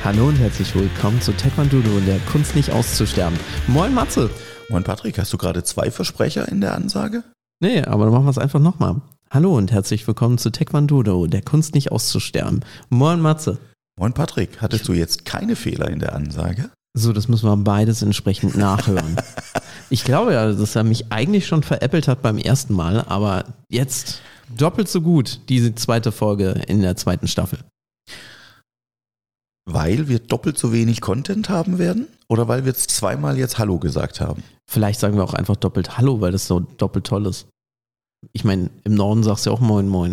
Hallo und herzlich willkommen zu Taekwondo, der Kunst nicht auszusterben. Moin Matze. Moin Patrick, hast du gerade 2 Versprecher in der Ansage? Nee, aber dann machen wir es einfach nochmal. Hallo und herzlich willkommen zu Taekwondo, der Kunst nicht auszusterben. Moin Matze. Moin Patrick, hattest du jetzt keine Fehler in der Ansage? So, das müssen wir beides entsprechend nachhören. Ich glaube ja, dass er mich eigentlich schon veräppelt hat beim ersten Mal, aber jetzt doppelt so gut, diese zweite Folge in der zweiten Staffel. Weil wir doppelt so wenig Content haben werden? Oder weil wir jetzt zweimal jetzt Hallo gesagt haben? Vielleicht sagen wir auch einfach doppelt Hallo, weil das so doppelt toll ist. Ich meine, im Norden sagst du ja auch Moin Moin.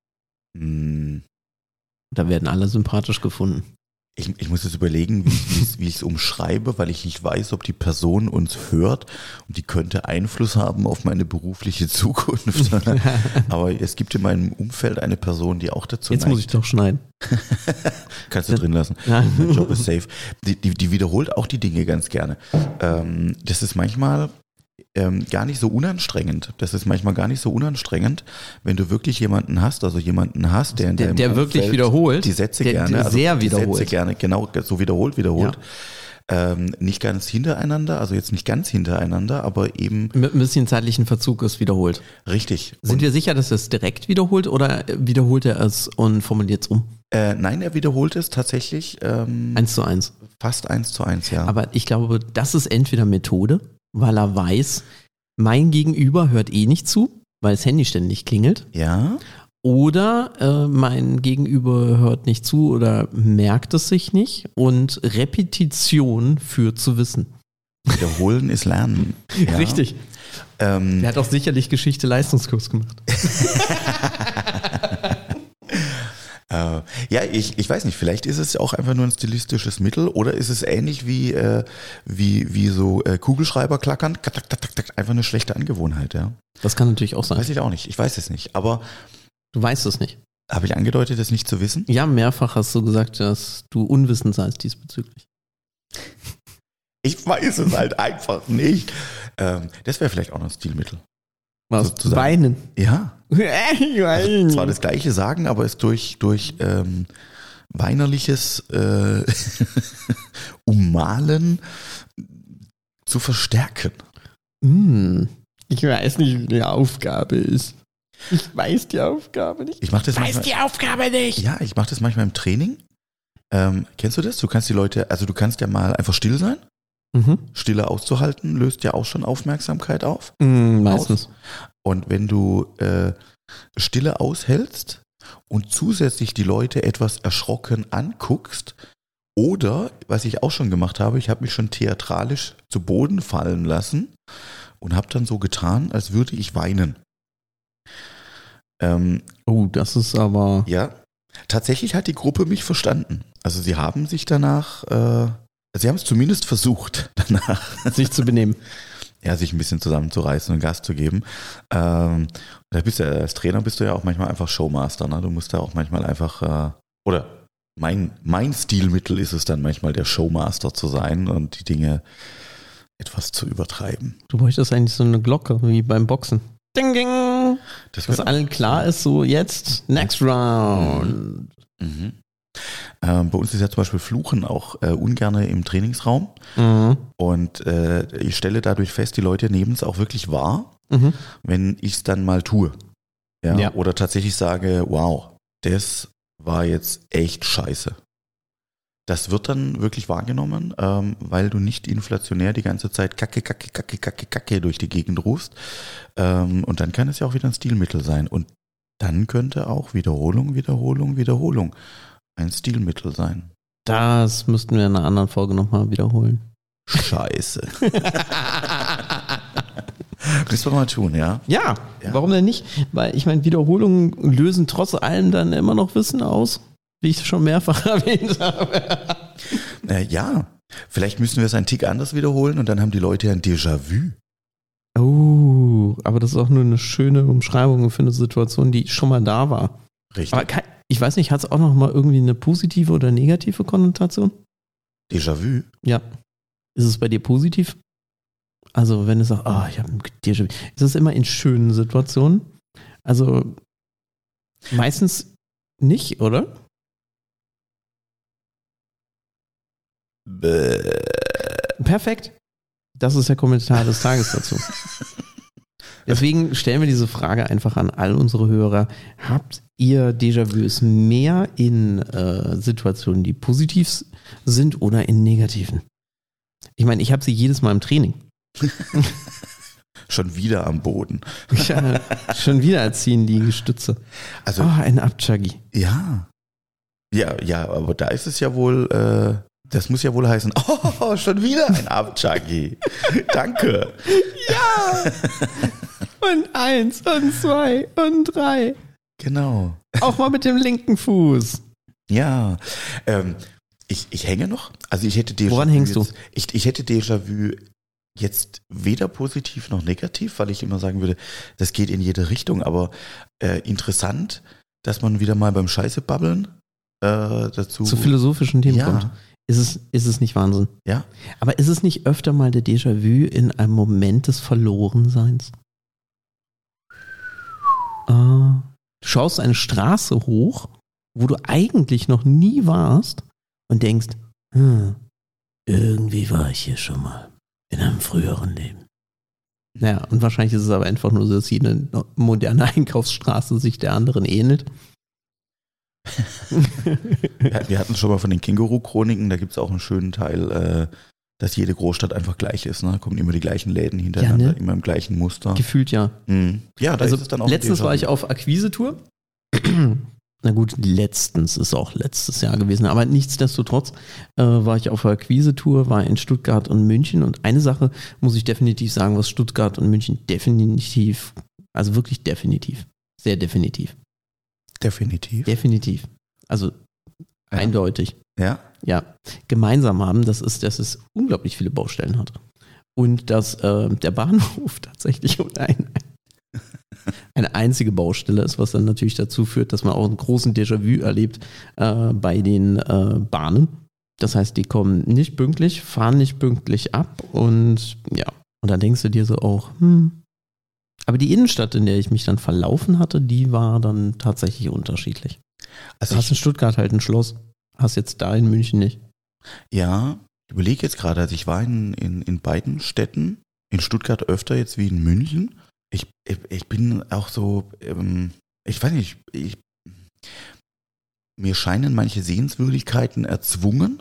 Da werden alle sympathisch gefunden. Ich muss jetzt überlegen, wie ich es umschreibe, weil ich nicht weiß, ob die Person uns hört und die könnte Einfluss haben auf meine berufliche Zukunft. Aber es gibt in meinem Umfeld eine Person, die auch dazu Jetzt neigt. muss ich doch schneiden. Kannst du drin lassen. Ja. Mein Job ist safe. Die wiederholt auch die Dinge ganz gerne. Das ist manchmal gar nicht so unanstrengend. Wenn du wirklich jemanden hast, der wirklich wiederholt. Die Sätze der gerne. Sehr wiederholt. Die Sätze gerne, genau, so wiederholt. Ja. Nicht ganz hintereinander, also jetzt nicht ganz hintereinander, aber eben. Mit ein bisschen zeitlichen Verzug ist wiederholt. Richtig. Sind wir sicher, dass er es direkt wiederholt oder wiederholt er es und formuliert es um? Nein, er wiederholt es tatsächlich. 1:1. Fast 1:1, ja. Aber ich glaube, das ist entweder Methode, weil er weiß, mein Gegenüber hört eh nicht zu, weil das Handy ständig klingelt. Ja. Oder mein Gegenüber hört nicht zu oder merkt es sich nicht und Repetition führt zu Wissen. Wiederholen ist Lernen. Ja. Richtig. Der hat auch sicherlich Geschichte-Leistungskurs gemacht. Ja, ich weiß nicht, vielleicht ist es auch einfach nur ein stilistisches Mittel oder ist es ähnlich wie so Kugelschreiber klackern, einfach eine schlechte Angewohnheit, ja. Das kann natürlich auch sein. Weiß ich auch nicht, ich weiß es nicht, aber du weißt es nicht. Habe ich angedeutet, es nicht zu wissen? Ja, mehrfach hast du gesagt, dass du unwissend seist diesbezüglich. Ich weiß es halt einfach nicht. Das wäre vielleicht auch noch ein Stilmittel. Was? Sozusagen. Weinen? Ja. Also zwar das Gleiche sagen, aber es durch weinerliches Ummalen zu verstärken. Ich weiß nicht, wie die Aufgabe ist. Ich weiß die Aufgabe nicht. Ich weiß die Aufgabe nicht. Ja, ich mache das manchmal im Training. Kennst du das? Du kannst du kannst ja mal einfach still sein. Stille auszuhalten, löst ja auch schon Aufmerksamkeit auf. Meistens. Und wenn du Stille aushältst und zusätzlich die Leute etwas erschrocken anguckst, oder, was ich auch schon gemacht habe, ich habe mich schon theatralisch zu Boden fallen lassen und habe dann so getan, als würde ich weinen. Das ist aber... Ja, tatsächlich hat die Gruppe mich verstanden. Also sie haben sich danach... Sie haben es zumindest versucht, danach sich zu benehmen. Ja, sich ein bisschen zusammenzureißen und Gas zu geben. Als Trainer bist du ja auch manchmal einfach Showmaster. Ne? Du musst da auch manchmal einfach, oder mein Stilmittel ist es dann manchmal, der Showmaster zu sein und die Dinge etwas zu übertreiben. Du bräuchtest eigentlich so eine Glocke wie beim Boxen. Ding, ding! Dass allen klar ist, so jetzt, next round. Mhm. Bei uns ist ja zum Beispiel Fluchen auch ungern im Trainingsraum. Und ich stelle dadurch fest, die Leute nehmen es auch wirklich wahr, wenn ich es dann mal tue. Ja? Oder tatsächlich sage, wow, das war jetzt echt scheiße. Das wird dann wirklich wahrgenommen, weil du nicht inflationär die ganze Zeit Kacke durch die Gegend rufst. Und dann kann es ja auch wieder ein Stilmittel sein. Und dann könnte auch Wiederholung ein Stilmittel sein. Das müssten wir in einer anderen Folge nochmal wiederholen. Scheiße. Müssen wir mal tun, ja? Ja, warum denn nicht? Weil ich meine, Wiederholungen lösen trotz allem dann immer noch Wissen aus, wie ich schon mehrfach erwähnt habe. Ja, vielleicht müssen wir es einen Tick anders wiederholen und dann haben die Leute ein Déjà-vu. Oh, aber das ist auch nur eine schöne Umschreibung für eine Situation, die schon mal da war. Richtig. Aber ich weiß nicht, hat es auch noch mal irgendwie eine positive oder negative Konnotation? Déjà-vu? Ja. Ist es bei dir positiv? Also wenn du sagst, ich habe ein Déjà-vu. Ist es immer in schönen Situationen? Also meistens nicht, oder? Perfekt. Das ist der Kommentar des Tages dazu. Deswegen stellen wir diese Frage einfach an all unsere Hörer. Habt ihr Déjà-vus mehr in Situationen, die positiv sind oder in negativen? Ich meine, ich habe sie jedes Mal im Training. Schon wieder am Boden. Ja, schon wieder ziehen die Gestütze. Also, ein Abchuggy. Ja, aber da ist es ja wohl, das muss ja wohl heißen, schon wieder ein Abchuggy. Danke. Ja. Und 1 und 2 und 3. Genau. Auch mal mit dem linken Fuß. Ja, ich hänge noch. Also ich hätte Déjà-vu. Woran hängst du? Ich hätte Déjà-vu jetzt weder positiv noch negativ, weil ich immer sagen würde, das geht in jede Richtung, aber interessant, dass man wieder mal beim Scheiße-Babbeln dazu zu philosophischen Themen kommt. Ist es nicht Wahnsinn? Ja. Aber ist es nicht öfter mal der Déjà-vu in einem Moment des Verlorenseins? Du schaust eine Straße hoch, wo du eigentlich noch nie warst und denkst, irgendwie war ich hier schon mal in einem früheren Leben. Naja, und wahrscheinlich ist es aber einfach nur so, dass jede moderne Einkaufsstraße sich der anderen ähnelt. Wir hatten es schon mal von den Känguru-Chroniken, da gibt es auch einen schönen Teil, dass jede Großstadt einfach gleich ist. Ne? Da kommen immer die gleichen Läden hintereinander, immer im gleichen Muster. Gefühlt ja. Ja, da also ist es dann auch. Letztens war ich auf Akquise-Tour. Na gut, letztens ist auch letztes Jahr gewesen, aber nichtsdestotrotz war ich auf Akquise-Tour, war in Stuttgart und München und eine Sache muss ich definitiv sagen, was Stuttgart und München definitiv, also wirklich definitiv, sehr definitiv. Definitiv. Also eindeutig. Ja. Ja, gemeinsam haben, das ist, dass es unglaublich viele Baustellen hat. Und dass der Bahnhof tatsächlich eine einzige Baustelle ist, was dann natürlich dazu führt, dass man auch einen großen Déjà-vu erlebt bei den Bahnen. Das heißt, die kommen nicht pünktlich, fahren nicht pünktlich ab und ja, und dann denkst du dir so auch, aber die Innenstadt, in der ich mich dann verlaufen hatte, die war dann tatsächlich unterschiedlich. Also du hast in Stuttgart halt ein Schloss, hast jetzt da in München nicht. Ja, ich überlege jetzt gerade, also ich war in beiden Städten, in Stuttgart öfter jetzt wie in München. Ich bin auch so, ich weiß nicht, mir scheinen manche Sehenswürdigkeiten erzwungen.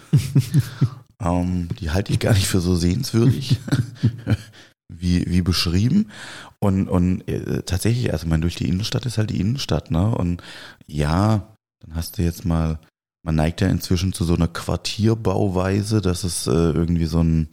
Die halte ich gar nicht für so sehenswürdig, wie beschrieben. Und tatsächlich, also durch die Innenstadt ist halt die Innenstadt, ne? Und ja, dann hast du jetzt mal, man neigt ja inzwischen zu so einer Quartierbauweise, dass es irgendwie so ein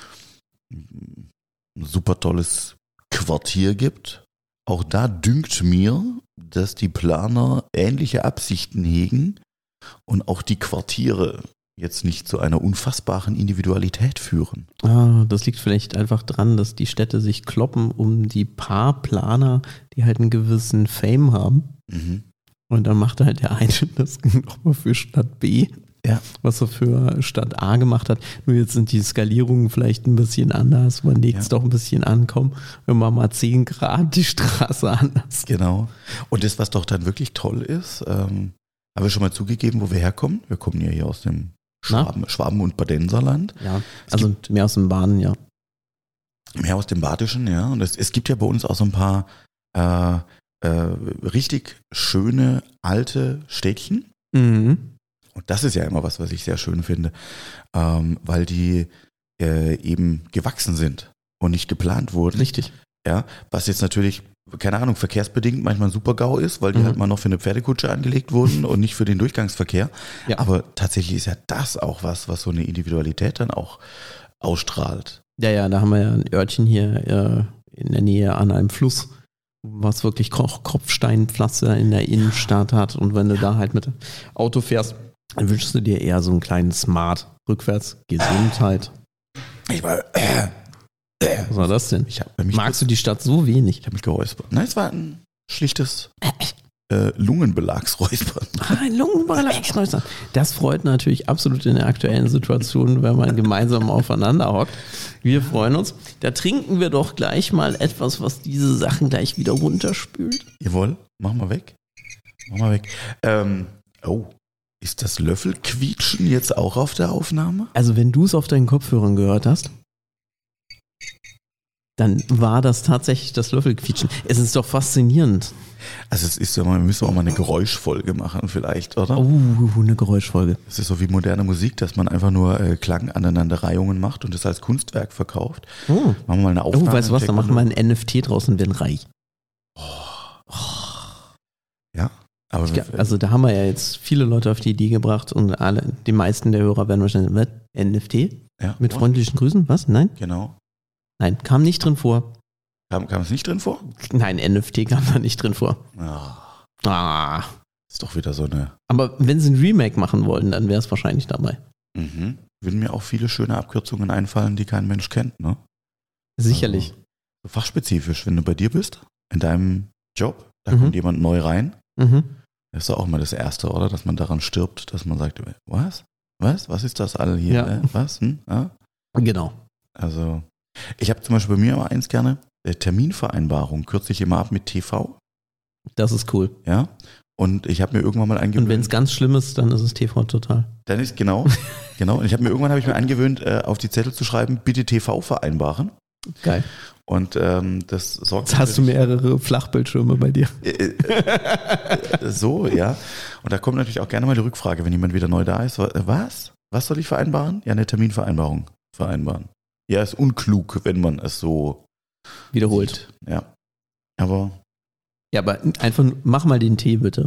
super tolles Quartier gibt. Auch da dünkt mir, dass die Planer ähnliche Absichten hegen und auch die Quartiere jetzt nicht zu einer unfassbaren Individualität führen. Das liegt vielleicht einfach dran, dass die Städte sich kloppen um die paar Planer, die halt einen gewissen Fame haben. Mhm. Und dann macht halt der eine das nochmal für Stadt B, ja, was er für Stadt A gemacht hat. Nur jetzt sind die Skalierungen vielleicht ein bisschen anders. Man legt es doch ein bisschen an, komm, wenn man mal 10 Grad die Straße anders. Genau. Und das, was doch dann wirklich toll ist, haben wir schon mal zugegeben, wo wir herkommen. Wir kommen ja hier aus dem Schwaben- und Badenserland. Ja, also mehr aus dem Baden, ja. Mehr aus dem Badischen, ja. Und es gibt ja bei uns auch so ein paar richtig schöne alte Städtchen. Mhm. Und das ist ja immer was ich sehr schön finde, weil die eben gewachsen sind und nicht geplant wurden. Richtig. Ja, was jetzt natürlich, keine Ahnung, verkehrsbedingt manchmal ein Super-GAU ist, weil die halt mal noch für eine Pferdekutsche angelegt wurden und nicht für den Durchgangsverkehr. Ja. Aber tatsächlich ist ja das auch was so eine Individualität dann auch ausstrahlt. Ja, da haben wir ja ein Örtchen hier in der Nähe an einem Fluss, was wirklich Kopfsteinpflaster in der Innenstadt hat. Und wenn du da halt mit Auto fährst, dann wünschst du dir eher so einen kleinen Smart rückwärts Gesundheit. Was war das denn? Magst du die Stadt so wenig? Ich habe mich geräuspert. Nein, es war ein schlichtes Lungenbelagsräuspern. Ein Lungenbelagsräuspern. Das freut natürlich absolut in der aktuellen Situation, wenn man gemeinsam aufeinander hockt. Wir freuen uns. Da trinken wir doch gleich mal etwas, was diese Sachen gleich wieder runterspült. Jawohl, mach mal weg. Ist das Löffelquietschen jetzt auch auf der Aufnahme? Also wenn du es auf deinen Kopfhörern gehört hast, dann war das tatsächlich das Löffelquietschen. Es ist doch faszinierend. Also es ist ja mal, wir müssen auch mal eine Geräuschfolge machen vielleicht, oder? Eine Geräuschfolge. Es ist so wie moderne Musik, dass man einfach nur Klanganeinanderreihungen macht und das als Kunstwerk verkauft. Oh. Machen wir mal eine Aufnahme. Weißt du was, dann machen wir ein NFT draus und werden reich. Ja, aber also da haben wir ja jetzt viele Leute auf die Idee gebracht und die meisten der Hörer werden wahrscheinlich, was? NFT? Ja, mit freundlichen Grüßen? Was? Nein? Genau. Nein, kam nicht drin vor. Kam es nicht drin vor? Nein, NFT kam da nicht drin vor. Ist doch wieder so eine... Aber wenn sie ein Remake machen wollen, dann wäre es wahrscheinlich dabei. Mhm. Würden mir auch viele schöne Abkürzungen einfallen, die kein Mensch kennt, ne? Sicherlich. Also, fachspezifisch, wenn du bei dir bist, in deinem Job, da kommt jemand neu rein, das ist doch auch mal das Erste, oder? Dass man daran stirbt, dass man sagt, was? Was ist das alle hier? Ja. Was? Ja? Genau. Also, ich habe zum Beispiel bei mir immer eins gerne, Terminvereinbarung kürze ich immer ab mit TV. Das ist cool. Ja. Und ich habe mir irgendwann mal angewöhnt. Und wenn es ganz schlimm ist, dann ist es TV total. Dann ist genau. Und irgendwann habe ich mir angewöhnt, auf die Zettel zu schreiben, bitte TV vereinbaren. Geil. Und das sorgt. Jetzt hast du mehrere Flachbildschirme bei dir. So, ja. Und da kommt natürlich auch gerne mal die Rückfrage, wenn jemand wieder neu da ist. Was? Was soll ich vereinbaren? Ja, eine Terminvereinbarung vereinbaren. Ja, ist unklug, wenn man es so wiederholt. Sieht. Ja. Aber einfach mach mal den T bitte.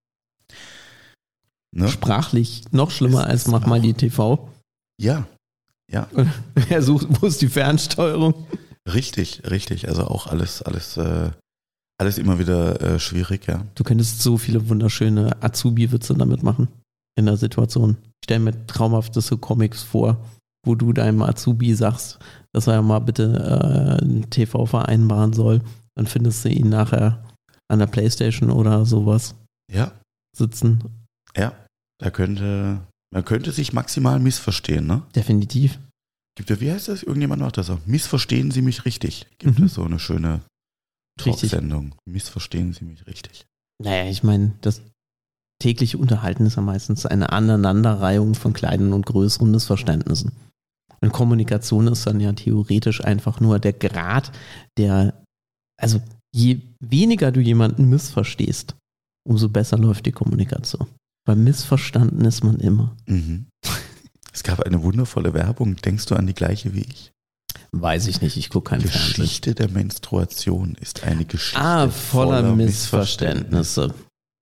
Ne? Sprachlich noch schlimmer als mach mal die TV. Ja. Ja. Er sucht, wo ist die Fernsteuerung? Richtig. Also auch alles immer wieder schwierig, ja. Du könntest so viele wunderschöne Azubi-Witze damit machen in der Situation. Ich stelle mir traumhafteste Comics vor, wo du deinem Azubi sagst, dass er mal bitte TV vereinbaren soll. Dann findest du ihn nachher an der Playstation oder sowas sitzen. Ja, man könnte sich maximal missverstehen, ne? Definitiv. Wie heißt das? Irgendjemand macht das so. Missverstehen Sie mich richtig. Gibt es so eine schöne Talksendung. Missverstehen Sie mich richtig. Naja, ich meine, das tägliche Unterhalten ist ja meistens eine Aneinanderreihung von kleinen und größeren Missverständnissen. Und Kommunikation ist dann ja theoretisch einfach nur der Grad, also je weniger du jemanden missverstehst, umso besser läuft die Kommunikation. Weil missverstanden ist man immer. Mhm. Es gab eine wundervolle Werbung. Denkst du an die gleiche wie ich? Weiß ich nicht, ich gucke keinen Fernsehen. Die Geschichte der Menstruation ist eine Geschichte voller Missverständnisse.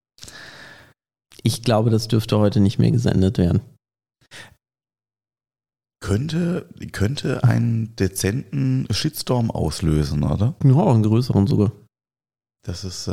Ich glaube, das dürfte heute nicht mehr gesendet werden. Könnte einen dezenten Shitstorm auslösen, oder? Ja, einen größeren sogar. Das ist,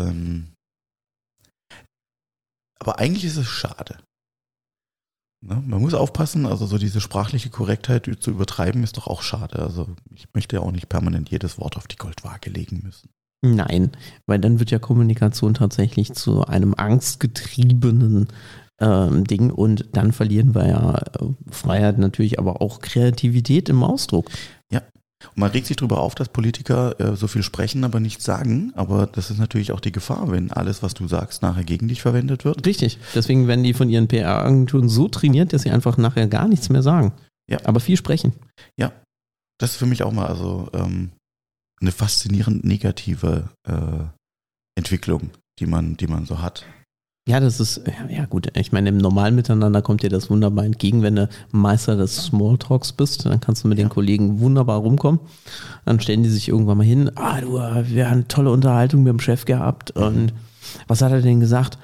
aber eigentlich ist es schade. Ne? Man muss aufpassen, also so diese sprachliche Korrektheit zu übertreiben ist doch auch schade. Also ich möchte ja auch nicht permanent jedes Wort auf die Goldwaage legen müssen. Nein, weil dann wird ja Kommunikation tatsächlich zu einem angstgetriebenen Ding und dann verlieren wir ja Freiheit natürlich, aber auch Kreativität im Ausdruck. Ja, und man regt sich darüber auf, dass Politiker so viel sprechen, aber nichts sagen, aber das ist natürlich auch die Gefahr, wenn alles, was du sagst, nachher gegen dich verwendet wird. Richtig, deswegen werden die von ihren PR-Agenturen so trainiert, dass sie einfach nachher gar nichts mehr sagen, aber viel sprechen. Ja, das ist für mich auch mal eine faszinierend negative Entwicklung, die man so hat. Ja, das ist, ja gut, ich meine, im normalen Miteinander kommt dir das wunderbar entgegen, wenn du Meister des Smalltalks bist, dann kannst du mit den Kollegen wunderbar rumkommen. Dann stellen die sich irgendwann mal hin, wir haben eine tolle Unterhaltung mit dem Chef gehabt und was hat er denn gesagt?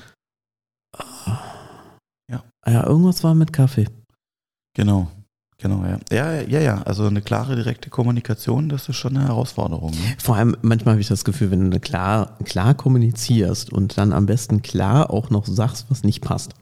Ja, irgendwas war mit Kaffee. Genau, ja. Also eine klare, direkte Kommunikation, das ist schon eine Herausforderung. Ne? Vor allem, manchmal habe ich das Gefühl, wenn du klar kommunizierst und dann am besten klar auch noch sagst, was nicht passt.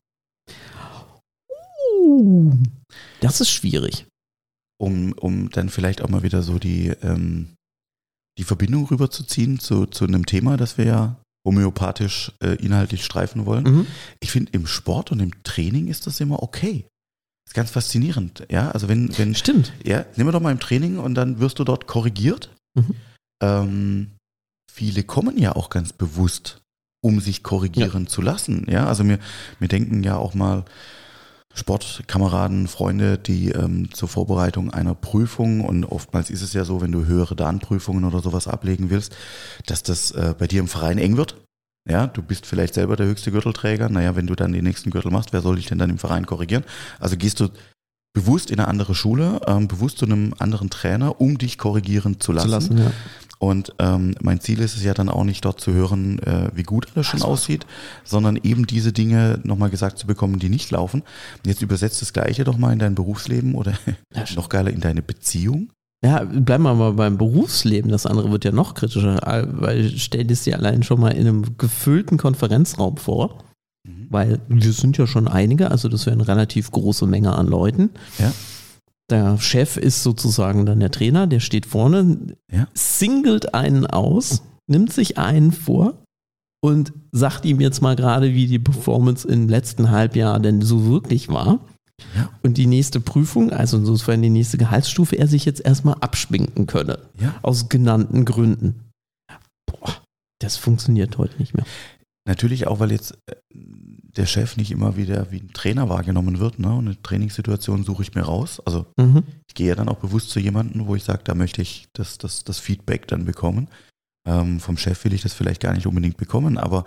Das ist schwierig. Um dann vielleicht auch mal wieder so die Verbindung rüberzuziehen zu einem Thema, das wir ja homöopathisch inhaltlich streifen wollen. Mhm. Ich finde, im Sport und im Training ist das immer okay. Das ist ganz faszinierend, ja. Also wenn Stimmt. Ja, nehmen wir doch mal im Training und dann wirst du dort korrigiert. Mhm. Viele kommen ja auch ganz bewusst um sich korrigieren zu lassen. Ja, also wir denken ja auch mal Sportkameraden, Freunde, die zur Vorbereitung einer Prüfung, und oftmals ist es ja so, wenn du höhere Darmprüfungen oder sowas ablegen willst, dass das bei dir im Verein eng wird. Ja, du bist vielleicht selber der höchste Gürtelträger. Naja, wenn du dann den nächsten Gürtel machst, wer soll dich denn dann im Verein korrigieren? Also gehst du bewusst in eine andere Schule, bewusst zu einem anderen Trainer, um dich korrigieren zu lassen. Ja. Und mein Ziel ist es ja dann auch nicht, dort zu hören, wie gut alles schon aussieht, sondern eben diese Dinge nochmal gesagt zu bekommen, die nicht laufen. Jetzt übersetzt das Gleiche doch mal in dein Berufsleben oder noch geiler in deine Beziehung. Ja, bleiben wir mal beim Berufsleben. Das andere wird ja noch kritischer, weil stell dir sie allein schon mal in einem gefüllten Konferenzraum vor, weil wir sind ja schon einige, also das wäre eine relativ große Menge an Leuten. Ja. Der Chef ist sozusagen dann der Trainer, der steht vorne, singelt einen aus, nimmt sich einen vor und sagt ihm jetzt mal gerade, wie die Performance im letzten Halbjahr denn so wirklich war. Ja. Und die nächste Prüfung, also insofern die nächste Gehaltsstufe, er sich jetzt erstmal abschminken könne. Ja. Aus genannten Gründen. Boah, das funktioniert heute nicht mehr. Natürlich auch, weil jetzt der Chef nicht immer wieder wie ein Trainer wahrgenommen wird. Ne? Und eine Trainingssituation suche ich mir raus. Also ich gehe ja dann auch bewusst zu jemandem, wo ich sage, da möchte ich das Feedback dann bekommen. Vom Chef will ich das vielleicht gar nicht unbedingt bekommen, aber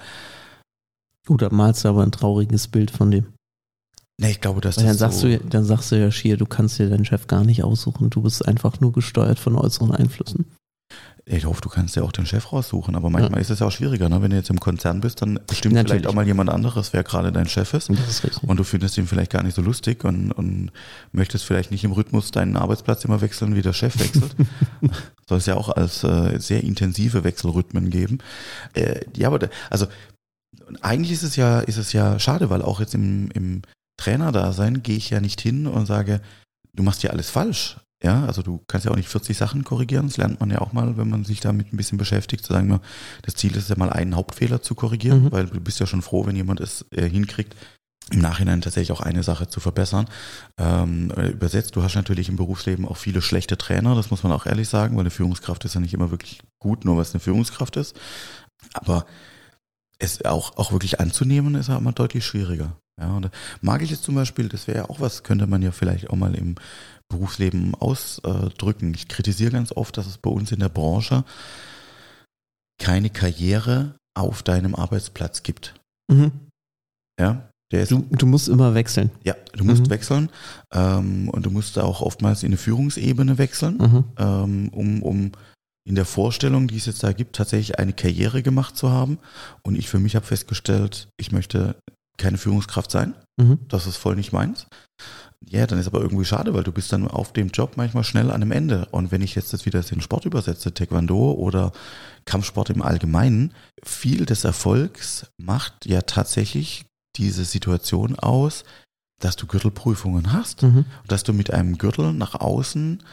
gut, dann malst du aber ein trauriges Bild von dem. Ne, ich glaube, dass dann sagst du ja schier, du kannst dir deinen Chef gar nicht aussuchen. Du bist einfach nur gesteuert von äußeren Einflüssen. Ich hoffe, du kannst ja auch den Chef raussuchen, aber manchmal ist es ja auch schwieriger, ne? Wenn du jetzt im Konzern bist, dann bestimmt vielleicht auch mal jemand anderes, wer gerade dein Chef ist. Das ist richtig. Und du findest ihn vielleicht gar nicht so lustig und möchtest vielleicht nicht im Rhythmus deinen Arbeitsplatz immer wechseln, wie der Chef wechselt. Soll es ja auch als sehr intensive Wechselrhythmen geben. Ja, aber also eigentlich ist es ja schade, weil auch jetzt im Trainerdasein gehe ich ja nicht hin und sage, du machst ja alles falsch. Ja, also du kannst ja auch nicht 40 Sachen korrigieren, das lernt man ja auch mal, wenn man sich damit ein bisschen beschäftigt, zu sagen, das Ziel ist ja mal einen Hauptfehler zu korrigieren, weil du bist ja schon froh, wenn jemand es hinkriegt, im Nachhinein tatsächlich auch eine Sache zu verbessern. Übersetzt, du hast natürlich im Berufsleben auch viele schlechte Trainer, das muss man auch ehrlich sagen, weil eine Führungskraft ist ja nicht immer wirklich gut, nur weil es eine Führungskraft ist, aber es auch wirklich anzunehmen, ist ja immer deutlich schwieriger. Ja, und mag ich jetzt zum Beispiel, das wäre ja auch was, könnte man ja vielleicht auch mal im Berufsleben ausdrücken. Ich kritisiere ganz oft, dass es bei uns in der Branche keine Karriere auf deinem Arbeitsplatz gibt. Ja, du musst immer wechseln. Ja, du musst wechseln und du musst auch oftmals in eine Führungsebene wechseln, um in der Vorstellung, die es jetzt da gibt, tatsächlich eine Karriere gemacht zu haben. Und ich für mich habe festgestellt, ich möchte keine Führungskraft sein. Das ist voll nicht meins. Ja, dann ist aber irgendwie schade, weil du bist dann auf dem Job manchmal schnell an einem Ende. Und wenn ich jetzt das wieder in den Sport übersetze, Taekwondo oder Kampfsport im Allgemeinen, viel des Erfolgs macht ja tatsächlich diese Situation aus, dass du Gürtelprüfungen hast. Und dass du mit einem Gürtel nach außen,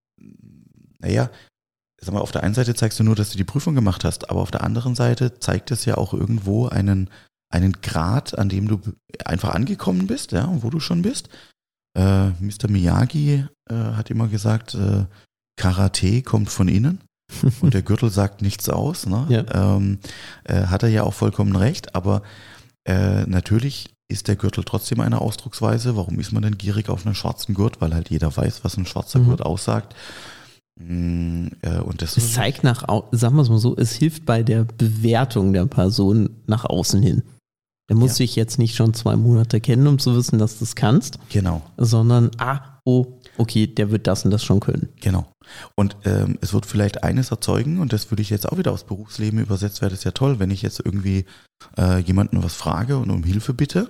sag mal, auf der einen Seite zeigst du nur, dass du die Prüfung gemacht hast, aber auf der anderen Seite zeigt es ja auch irgendwo einen Grad, an dem du einfach angekommen bist, ja, wo du schon bist. Mr. Miyagi hat immer gesagt, Karate kommt von innen und der Gürtel sagt nichts aus. Ne? Ja. Hat er ja auch vollkommen recht, aber natürlich ist der Gürtel trotzdem eine Ausdrucksweise. Warum ist man denn gierig auf einen schwarzen Gurt? Weil halt jeder weiß, was ein schwarzer Gurt aussagt. Und das es zeigt sagen wir es mal so, es hilft bei der Bewertung der Person nach außen hin. Der muss dich jetzt nicht schon 2 Monate kennen, um zu wissen, dass du es kannst. Genau. Sondern, okay, der wird das und das schon können. Genau. Und es wird vielleicht eines erzeugen, und das würde ich jetzt auch wieder aufs Berufsleben übersetzt, wäre das ja toll, wenn ich jetzt irgendwie jemanden was frage und um Hilfe bitte,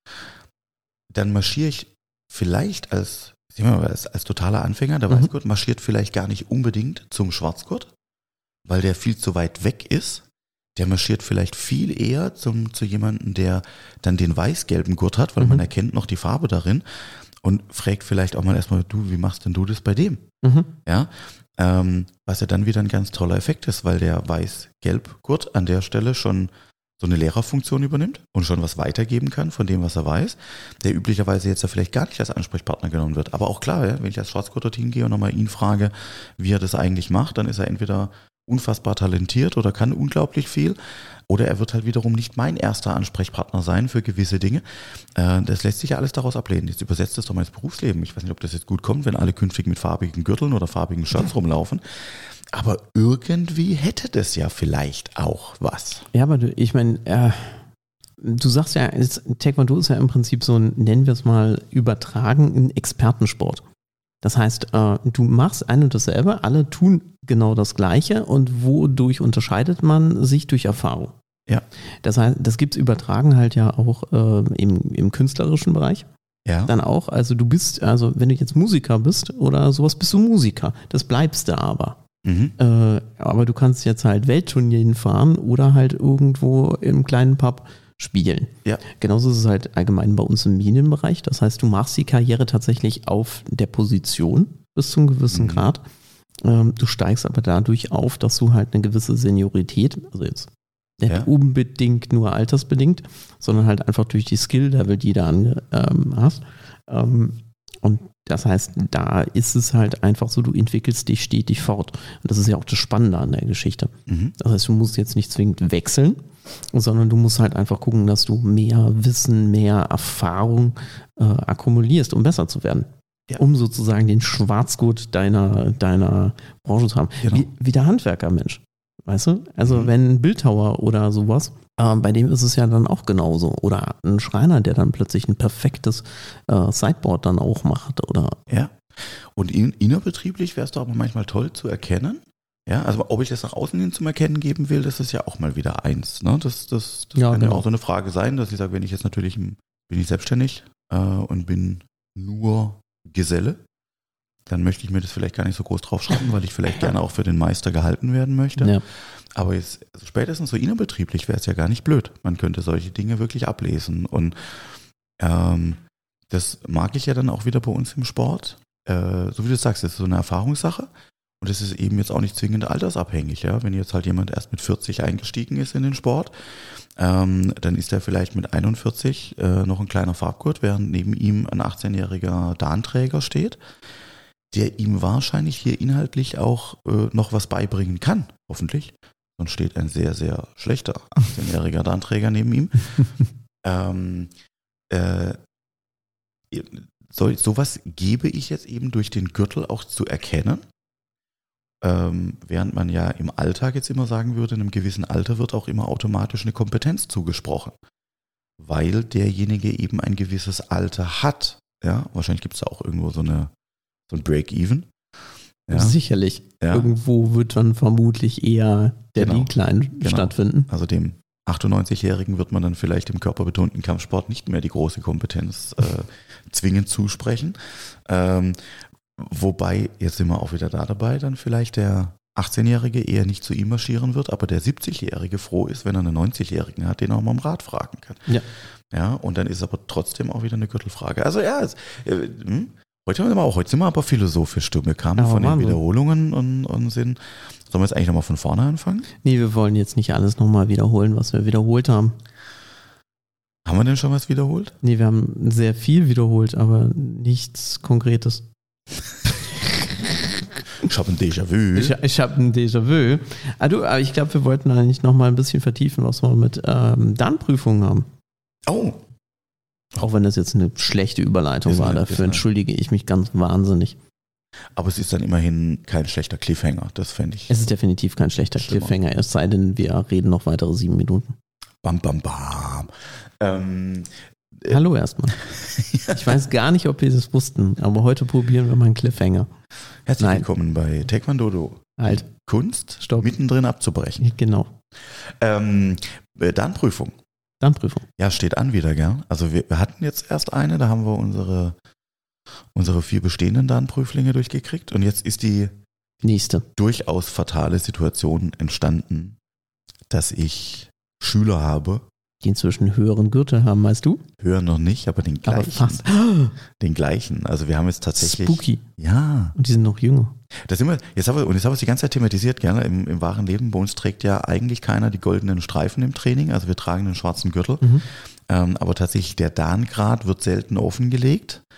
dann marschiere ich vielleicht als totaler Anfänger, der Weißgurt marschiert vielleicht gar nicht unbedingt zum Schwarzgurt, weil der viel zu weit weg ist. Der marschiert vielleicht viel eher zu jemandem, der dann den weiß-gelben Gurt hat, weil man erkennt noch die Farbe darin und fragt vielleicht auch mal erstmal, du, wie machst denn du das bei dem? Ja, was ja dann wieder ein ganz toller Effekt ist, weil der weiß-gelb-Gurt an der Stelle schon so eine Lehrerfunktion übernimmt und schon was weitergeben kann von dem, was er weiß, der üblicherweise jetzt ja vielleicht gar nicht als Ansprechpartner genommen wird. Aber auch klar, ja, wenn ich als Schwarzgurt dorthin gehe und nochmal ihn frage, wie er das eigentlich macht, dann ist er entweder unfassbar talentiert oder kann unglaublich viel. Oder er wird halt wiederum nicht mein erster Ansprechpartner sein für gewisse Dinge. Das lässt sich ja alles daraus ablehnen. Jetzt übersetzt das doch mal ins Berufsleben. Ich weiß nicht, ob das jetzt gut kommt, wenn alle künftig mit farbigen Gürteln oder farbigen Shirts rumlaufen. Aber irgendwie hätte das ja vielleicht auch was. Ja, aber ich meine, du sagst ja, Taekwondo ist ja im Prinzip so ein, nennen wir es mal, übertragen, ein Expertensport. Das heißt, du machst ein und dasselbe, alle tun genau das Gleiche und wodurch unterscheidet man sich? Durch Erfahrung. Ja. Das heißt, das gibt es übertragen halt ja auch im künstlerischen Bereich. Ja. Dann auch, also du bist, also wenn du jetzt Musiker bist oder sowas, bist du Musiker. Das bleibst du aber. Mhm. Aber du kannst jetzt halt Weltturnieren fahren oder halt irgendwo im kleinen Pub spielen. Ja. Genauso ist es halt allgemein bei uns im Medienbereich. Das heißt, du machst die Karriere tatsächlich auf der Position bis zu einem gewissen Grad. Du steigst aber dadurch auf, dass du halt eine gewisse Seniorität, also jetzt nicht unbedingt nur altersbedingt, sondern halt einfach durch die Skill-Level, die du hast. Und das heißt, da ist es halt einfach so, du entwickelst dich stetig fort. Und das ist ja auch das Spannende an der Geschichte. Mhm. Das heißt, du musst jetzt nicht zwingend wechseln, sondern du musst halt einfach gucken, dass du mehr Wissen, mehr Erfahrung akkumulierst, um besser zu werden. Ja. Um sozusagen den Schwarzgurt deiner Branche zu haben. Genau. Wie der Handwerker, Mensch. Weißt du? Also wenn ein Bildhauer oder sowas, bei dem ist es ja dann auch genauso. Oder ein Schreiner, der dann plötzlich ein perfektes Sideboard dann auch macht. Oder ja. Und innerbetrieblich wäre es doch aber manchmal toll zu erkennen. Ja, also ob ich das nach außen hin zum Erkennen geben will, das ist ja auch mal wieder eins. Ne? Das ja, kann genau. ja auch so eine Frage sein, dass ich sage, wenn ich jetzt natürlich, bin ich selbstständig und bin nur Geselle, dann möchte ich mir das vielleicht gar nicht so groß draufschreiben, weil ich vielleicht gerne auch für den Meister gehalten werden möchte. Ja. Aber jetzt, also spätestens so innerbetrieblich wäre es ja gar nicht blöd. Man könnte solche Dinge wirklich ablesen. Und das mag ich ja dann auch wieder bei uns im Sport. So wie du sagst, das ist so eine Erfahrungssache. Und das ist eben jetzt auch nicht zwingend altersabhängig. Ja? Wenn jetzt halt jemand erst mit 40 eingestiegen ist in den Sport, dann ist er vielleicht mit 41 noch ein kleiner Farbgurt, während neben ihm ein 18-jähriger Dahnträger steht, der ihm wahrscheinlich hier inhaltlich auch noch was beibringen kann, hoffentlich. Sonst steht ein sehr, sehr schlechter 18-jähriger Dahnträger neben ihm. Sowas gebe ich jetzt eben durch den Gürtel auch zu erkennen. Während man ja im Alltag jetzt immer sagen würde, in einem gewissen Alter wird auch immer automatisch eine Kompetenz zugesprochen. Weil derjenige eben ein gewisses Alter hat. Ja, wahrscheinlich gibt es da auch irgendwo so ein Break-Even. Ja. Sicherlich. Ja. Irgendwo wird dann vermutlich eher der Decline stattfinden. Also dem 98-Jährigen wird man dann vielleicht im körperbetonten Kampfsport nicht mehr die große Kompetenz zwingend zusprechen. Wobei, jetzt sind wir auch wieder dabei, dann vielleicht der 18-Jährige eher nicht zu ihm marschieren wird, aber der 70-Jährige froh ist, wenn er einen 90-Jährigen hat, den er auch mal um Rat fragen kann. Ja. Ja, und dann ist aber trotzdem auch wieder eine Gürtelfrage. Also ja, heute sind wir aber philosophisch. Wir kamen von den Wiederholungen und sind. Sollen wir jetzt eigentlich nochmal von vorne anfangen? Nee, wir wollen jetzt nicht alles nochmal wiederholen, was wir wiederholt haben. Haben wir denn schon was wiederholt? Nee, wir haben sehr viel wiederholt, aber nichts Konkretes. Ich habe ein Déjà-vu. Ich habe ein Déjà-vu. Aber ich glaube, wir wollten eigentlich nochmal ein bisschen vertiefen, was wir mit Darnprüfungen haben. Oh. Auch wenn das jetzt eine schlechte Überleitung war, dafür entschuldige ich mich ganz wahnsinnig. Aber es ist dann immerhin kein schlechter Cliffhanger, das fände ich. Es ist definitiv kein schlechter Cliffhanger, es sei denn, wir reden noch weitere 7 Minuten. Bam, bam, bam. Hallo erstmal. Ich weiß gar nicht, ob wir das wussten, aber heute probieren wir mal einen Cliffhanger. Herzlich willkommen bei Taekwondo. Halt. Kunst, mittendrin abzubrechen. Genau. Darnprüfung. Ja, steht an wieder, gell? Also wir hatten jetzt erst eine, da haben wir unsere 4 bestehenden Darnprüflinge durchgekriegt und jetzt ist die nächste durchaus fatale Situation entstanden, dass ich Schüler habe, die inzwischen höheren Gürtel haben, weißt du? Höher noch nicht, aber den gleichen. Aber fast. Den gleichen. Also wir haben jetzt tatsächlich. Spooky. Ja. Und die sind noch jünger. Jetzt haben wir es die ganze Zeit thematisiert, gerne im wahren Leben. Bei uns trägt ja eigentlich keiner die goldenen Streifen im Training. Also wir tragen einen schwarzen Gürtel. Aber tatsächlich der Darngrad wird selten offengelegt.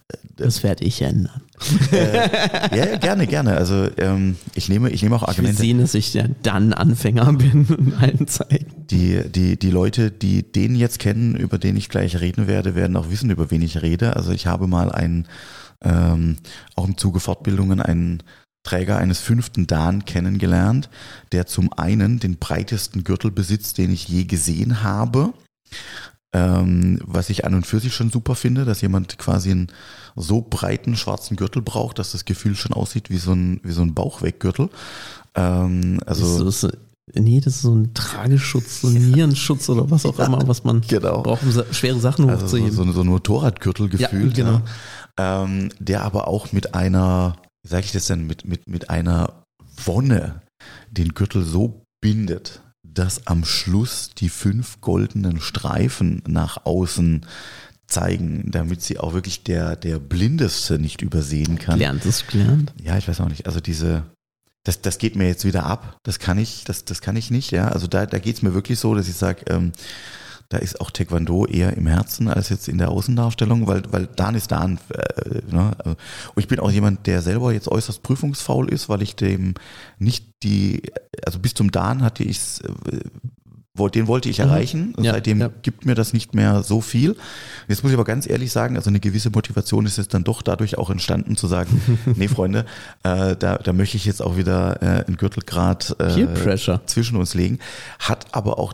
Das werde ich ändern. Ja, gerne. Also ich nehme auch Argumente. Ich will sehen, dass ich ja dann Anfänger bin in allen Zeiten. Die Leute, die den jetzt kennen, über den ich gleich reden werde, werden auch wissen, über wen ich rede. Also ich habe mal auch im Zuge Fortbildungen einen Träger eines 5. Dan kennengelernt, der zum einen den breitesten Gürtel besitzt, den ich je gesehen habe. Was ich an und für sich schon super finde, dass jemand quasi einen so breiten schwarzen Gürtel braucht, dass das Gefühl schon aussieht wie so ein Bauchweggürtel. Das ist so ein Trageschutz, so ein Nierenschutz oder was auch immer, was man braucht, um schwere Sachen hochzuheben. Also so ein Motorradgürtel gefühlt. Ja, genau. Der aber auch mit einer, wie sage ich das denn, mit einer Wonne den Gürtel so bindet, dass am Schluss die 5 goldenen Streifen nach außen zeigen, damit sie auch wirklich der Blindeste nicht übersehen kann. Gelernt? Ja, ich weiß auch nicht. Also das geht mir jetzt wieder ab. Das kann ich nicht. Ja, also da geht's mir wirklich so, dass ich sage, da ist auch Taekwondo eher im Herzen als jetzt in der Außendarstellung, weil Dan ist Dan. Ne? Und ich bin auch jemand, der selber jetzt äußerst prüfungsfaul ist, weil ich dem nicht also bis zum Dan den wollte ich erreichen. Seitdem gibt mir das nicht mehr so viel. Jetzt muss ich aber ganz ehrlich sagen, also eine gewisse Motivation ist jetzt dann doch dadurch auch entstanden, zu sagen, nee Freunde, da möchte ich jetzt auch wieder einen Gürtelgrad zwischen uns legen. Hat aber auch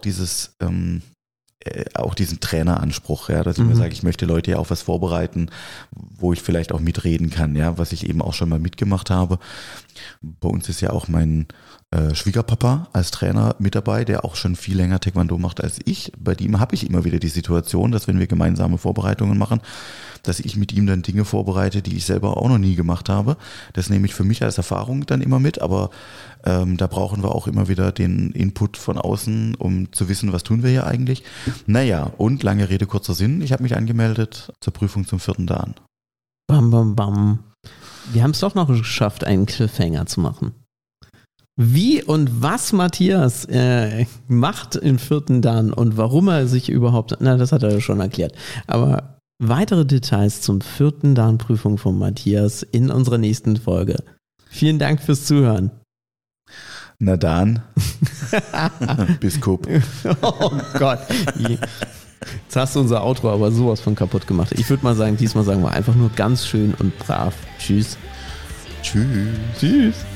auch diesen Traineranspruch, ja, dass ich mir sage, ich möchte Leute ja auch was vorbereiten, wo ich vielleicht auch mitreden kann, ja, was ich eben auch schon mal mitgemacht habe. Bei uns ist ja auch mein Schwiegerpapa als Trainer mit dabei, der auch schon viel länger Taekwondo macht als ich. Bei dem habe ich immer wieder die Situation, dass wenn wir gemeinsame Vorbereitungen machen, dass ich mit ihm dann Dinge vorbereite, die ich selber auch noch nie gemacht habe. Das nehme ich für mich als Erfahrung dann immer mit, aber da brauchen wir auch immer wieder den Input von außen, um zu wissen, was tun wir hier eigentlich. Naja, und lange Rede, kurzer Sinn, ich habe mich angemeldet zur Prüfung zum 4. Dan. Bam, bam, bam. Wir haben es doch noch geschafft, einen Cliffhanger zu machen. Wie und was Matthias macht im 4. Dan und warum er sich überhaupt, das hat er ja schon erklärt, aber weitere Details zum 4. Dan-Prüfung von Matthias in unserer nächsten Folge. Vielen Dank fürs Zuhören. Na dann, bis Kup. Oh Gott. Jetzt hast du unser Outro aber sowas von kaputt gemacht. Ich würde mal sagen, diesmal sagen wir einfach nur ganz schön und brav. Tschüss. Tschüss. Tschüss.